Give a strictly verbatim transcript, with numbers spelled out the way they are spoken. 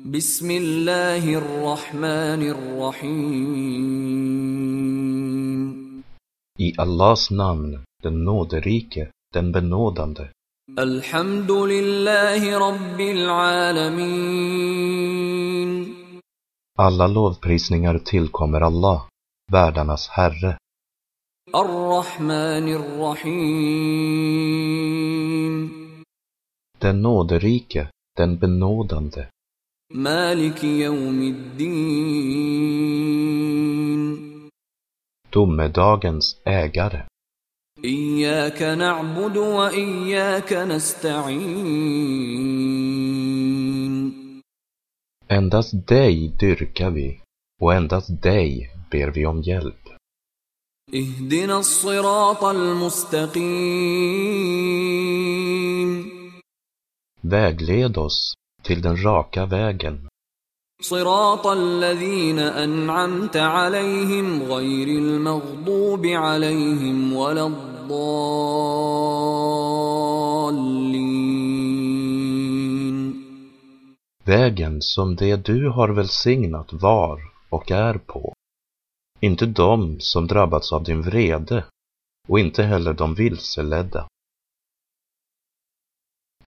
Bismillahirrahmanirrahim. I Allahs namn, den nåderike, den benådande. Alhamdulillahi rabbil alamin. Alla lovprisningar tillkommer Allah, världarnas Herre. Ar-Rahmanir-Rahim. Den nåderike, den benådande. Maliki yawmiddin. Domedagens ägare. Iyyaka na'budu wa iyyaka nasta'in. Endast dig dyrkar vi, och endast dig ber vi om hjälp. Ihdina as-siratal mustaqim. Vägled oss till den raka vägen. Siratal ladhina an'amta alayhim ghayril maghdubi alayhim waladdallin. Vägen som det du har välsignat var och är på. Inte de som drabbats av din vrede, och inte heller de vilseledda.